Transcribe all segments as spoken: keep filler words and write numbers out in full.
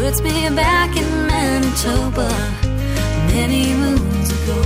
puts me back in Manitoba many moons ago.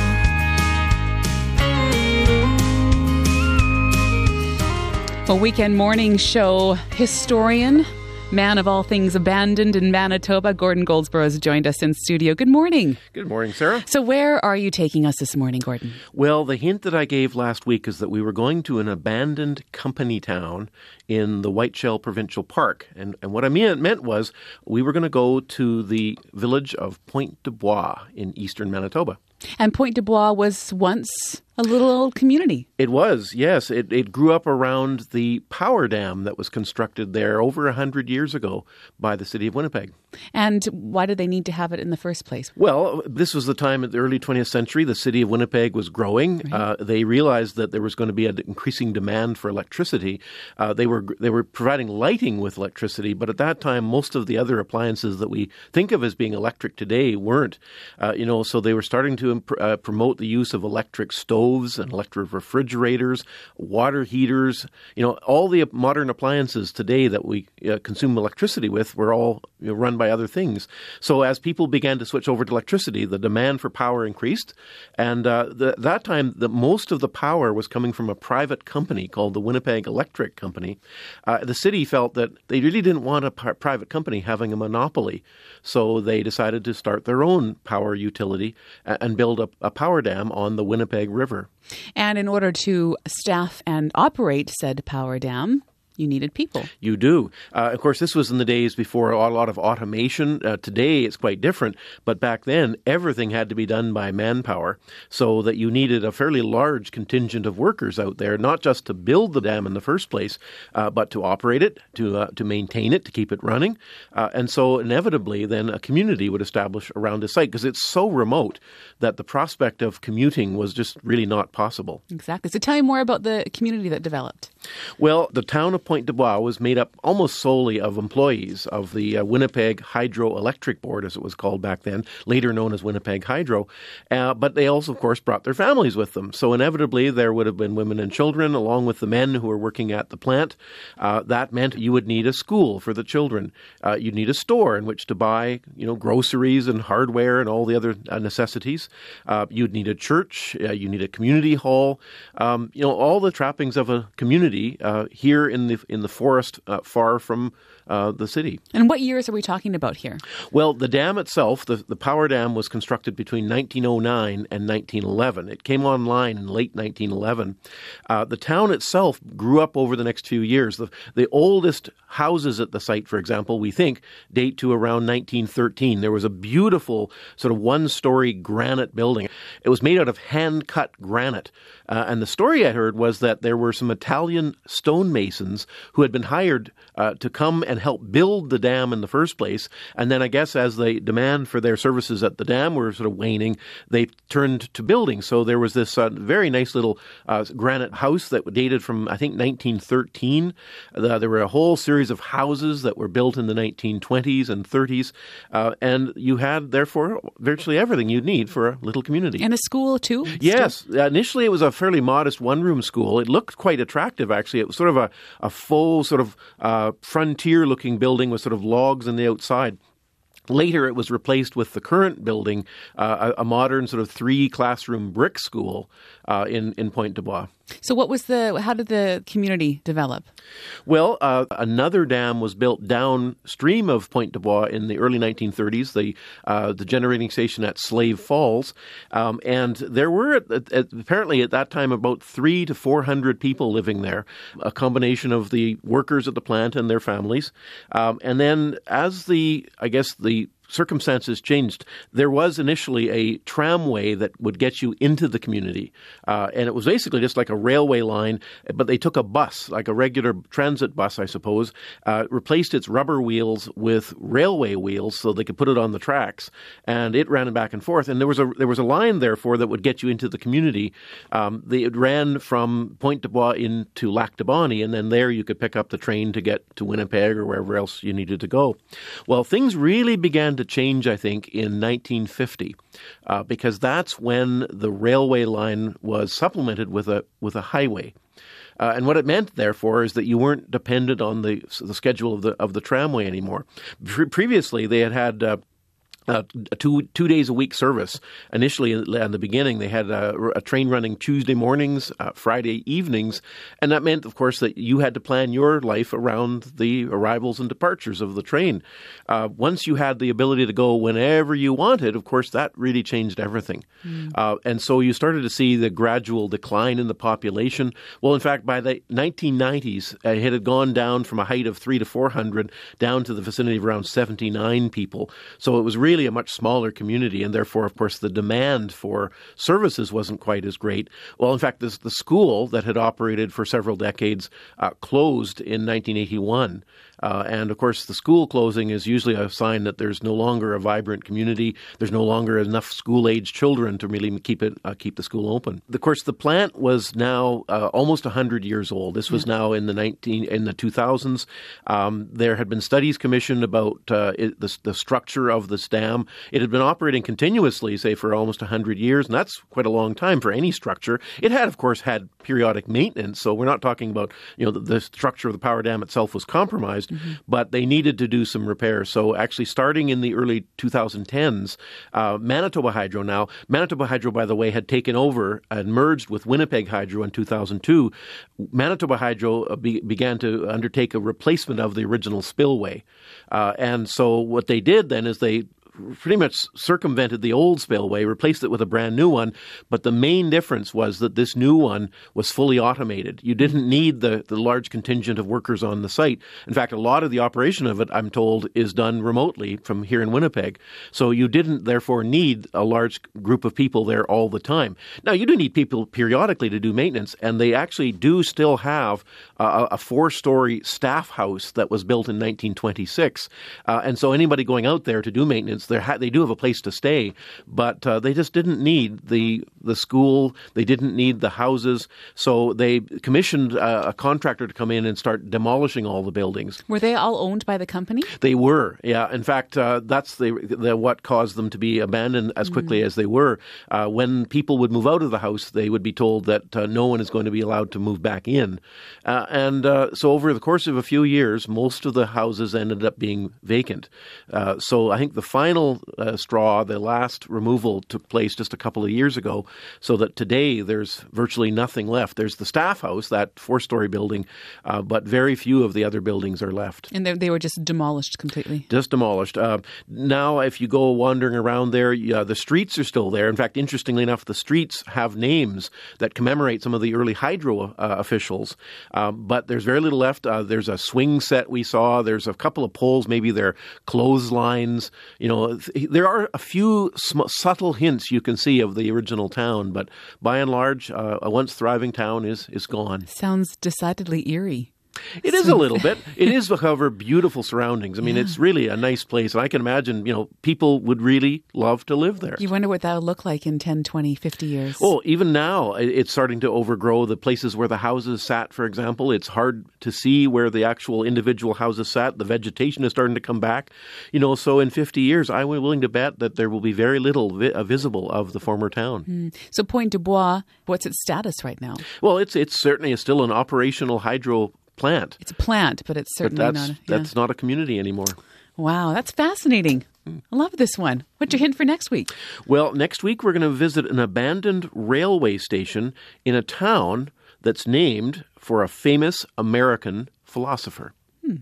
A weekend morning show historian, man of all things abandoned in Manitoba, Gordon Goldsboro has joined us in studio. Good morning. Good morning, Sarah. So where are you taking us this morning, Gordon? Well, the hint that I gave last week is that we were going to an abandoned company town in the Whiteshell Provincial Park. And, and what I mean, meant was we were going to go to the village of Pointe du Bois in eastern Manitoba. And Pointe du Bois was once a little old community. It was, yes. It, it grew up around the power dam that was constructed there over one hundred years ago by the city of Winnipeg. And why did they need to have it in the first place? Well, this was the time in the early twentieth century. The city of Winnipeg was growing. Right. Uh, they realized that there was going to be an increasing demand for electricity. Uh, they were they were providing lighting with electricity, but at that time, most of the other appliances that we think of as being electric today weren't. Uh, you know, so they were starting to imp- uh, promote the use of electric stoves and electric refrigerators, water heaters. You know, all the modern appliances today that we uh, consume electricity with were all you know, run by other things. So as people began to switch over to electricity, the demand for power increased. And uh, the, that time, the, most of the power was coming from a private company called the Winnipeg Electric Company. Uh, the city felt that they really didn't want a p- private company having a monopoly. So they decided to start their own power utility and build a, a power dam on the Winnipeg River. And in order to staff and operate said power dam, you needed people. You do. Uh, of course, this was in the days before a lot of automation. Uh, today, it's quite different. But back then, everything had to be done by manpower, so that you needed a fairly large contingent of workers out there, not just to build the dam in the first place, uh, but to operate it, to uh, to maintain it, to keep it running. Uh, and so inevitably, then a community would establish around a site, because it's so remote that the prospect of commuting was just really not possible. Exactly. So tell me more about the community that developed. Well, the town of Pointe du Bois was made up almost solely of employees of the uh, Winnipeg Hydroelectric Board, as it was called back then, later known as Winnipeg Hydro. Uh, but they also, of course, brought their families with them. So inevitably, there would have been women and children, along with the men who were working at the plant. Uh, that meant you would need a school for the children. Uh, you'd need a store in which to buy, you know, groceries and hardware and all the other uh, necessities. Uh, you'd need a church. Uh, you need a community hall. Um, you know, all the trappings of a community uh, here in the in the forest uh, far from uh, the city. And what years are we talking about here? Well, the dam itself, the, the power dam, was constructed between nineteen oh nine and nineteen eleven. It came online in late nineteen eleven. Uh, the town itself grew up over the next few years. The, the oldest houses at the site, for example, we think, date to around nineteen thirteen. There was a beautiful sort of one-story granite building. It was made out of hand-cut granite. Uh, and the story I heard was that there were some Italian stonemasons who had been hired uh, to come and help build the dam in the first place. And then I guess as the demand for their services at the dam were sort of waning, they turned to building. So there was this uh, very nice little uh, granite house that dated from, I think, nineteen thirteen. Uh, there were a whole series of houses that were built in the nineteen twenties and thirties. Uh, and you had, therefore, virtually everything you'd need for a little community. And a school, too? Yes. Still? Initially, it was a fairly modest one-room school. It looked quite attractive, actually. It was sort of a, a faux sort of uh, frontier-looking building with sort of logs on the outside. Later, it was replaced with the current building, uh, a, a modern sort of three-classroom brick school uh, in, in Pointe du Bois. So what was the, how did the community develop? Well, uh, another dam was built downstream of Pointe du Bois in the early nineteen thirties, the uh, the generating station at Slave Falls. Um, and there were, at, at, apparently at that time, about three to four hundred people living there, a combination of the workers at the plant and their families. Um, and then as the, I guess, the circumstances changed. There was initially a tramway that would get you into the community. Uh, and it was basically just like a railway line, but they took a bus, like a regular transit bus, I suppose, uh, replaced its rubber wheels with railway wheels so they could put it on the tracks. And it ran back and forth. And there was a there was a line, therefore, that would get you into the community. Um, they, it ran from Pointe du Bois into Lac du Bonny, and then there you could pick up the train to get to Winnipeg or wherever else you needed to go. Well, things really began to change, I think, in nineteen fifty, uh, because that's when the railway line was supplemented with a with a highway. Uh, and what it meant, therefore, is that you weren't dependent on the the schedule of the of the tramway anymore. Pre- previously, they had had uh, Uh, a two two days a week service. Initially, in the beginning, they had a, a train running Tuesday mornings, uh, Friday evenings, and that meant, of course, that you had to plan your life around the arrivals and departures of the train. Uh, once you had the ability to go whenever you wanted, of course, that really changed everything. Mm. Uh, and so you started to see the gradual decline in the population. Well, in fact, by the nineteen nineties, uh, it had gone down from a height of three to four hundred down to the vicinity of around seventy-nine people. So it was really really a much smaller community, and therefore, of course, the demand for services wasn't quite as great. Well, in fact, this, the school that had operated for several decades uh, closed in nineteen eighty-one. Uh, and, of course, the school closing is usually a sign that there's no longer a vibrant community. There's no longer enough school-age children to really keep it uh, keep the school open. Of course, the plant was now uh, almost one hundred years old. This was yeah. now in the nineteen in the two thousands. Um, there had been studies commissioned about uh, it, the, the structure of this dam. It had been operating continuously, say, for almost one hundred years, and that's quite a long time for any structure. It had, of course, had periodic maintenance, so we're not talking about, you know, the, the structure of the power dam itself was compromised. Mm-hmm. But they needed to do some repairs. So actually starting in the early twenty tens, uh, Manitoba Hydro now, Manitoba Hydro, by the way, had taken over and merged with Winnipeg Hydro in two thousand two. Manitoba Hydro be, began to undertake a replacement of the original spillway. Uh, and so what they did then is they pretty much circumvented the old spillway, replaced it with a brand new one. But the main difference was that this new one was fully automated. You didn't need the, the large contingent of workers on the site. In fact, a lot of the operation of it, I'm told, is done remotely from here in Winnipeg. So you didn't, therefore, need a large group of people there all the time. Now, you do need people periodically to do maintenance, and they actually do still have a, a four-story staff house that was built in nineteen twenty-six. Uh, and so anybody going out there to do maintenance, Ha- they do have a place to stay, but uh, they just didn't need the the school. They didn't need the houses. So they commissioned uh, a contractor to come in and start demolishing all the buildings. Were they all owned by the company? They were, yeah. In fact, uh, that's the, the what caused them to be abandoned as quickly mm. as they were. Uh, when people would move out of the house, they would be told that uh, no one is going to be allowed to move back in. Uh, and uh, so over the course of a few years, most of the houses ended up being vacant. Uh, so I think the final Final uh, straw, the last removal took place just a couple of years ago, so that today there's virtually nothing left. There's the staff house, that four-story building, uh, but very few of the other buildings are left. And they, they were just demolished completely? Just demolished. Uh, now, if you go wandering around there, uh, the streets are still there. In fact, interestingly enough, the streets have names that commemorate some of the early hydro uh, officials, um, but there's very little left. Uh, there's a swing set we saw. There's a couple of poles, maybe they're clotheslines, you know. There are a few sm- subtle hints you can see of the original town, but by and large, uh, a once thriving town is is gone. Sounds decidedly eerie. It is a little bit. It is, however, beautiful surroundings. I mean, yeah. It's really a nice place. And I can imagine, you know, people would really love to live there. You wonder what that will look like in ten, twenty, fifty years. Oh, even now, it's starting to overgrow the places where the houses sat, for example. It's hard to see where the actual individual houses sat. The vegetation is starting to come back. You know, so in fifty years, I'm willing to bet that there will be very little vi- visible of the former town. Mm. So Pointe du Bois, what's its status right now? Well, it's it's certainly still an operational hydro plant. It's a plant, but it's certainly but that's, not. A, yeah. That's not a community anymore. Wow, that's fascinating. I love this one. What's your hint for next week? Well, next week we're going to visit an abandoned railway station in a town that's named for a famous American philosopher. Hmm.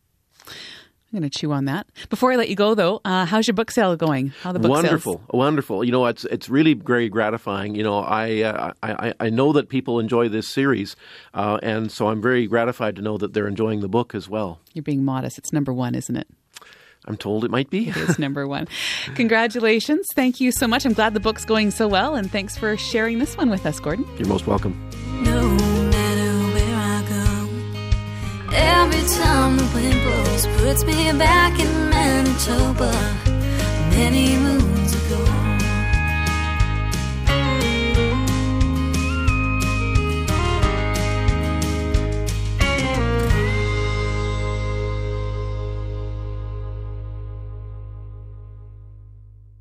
I'm going to chew on that. Before I let you go, though, uh, how's your book sale going? How are the book wonderful, sales? Wonderful. You know, it's it's really very gratifying. You know, I uh, I, I know that people enjoy this series, uh, and so I'm very gratified to know that they're enjoying the book as well. You're being modest. It's number one, isn't it? I'm told it might be. It is number one. Congratulations. Thank you so much. I'm glad the book's going so well, and thanks for sharing this one with us, Gordon. You're most welcome. No matter where I go, every time the wind blows puts me back in Manitoba. Many moons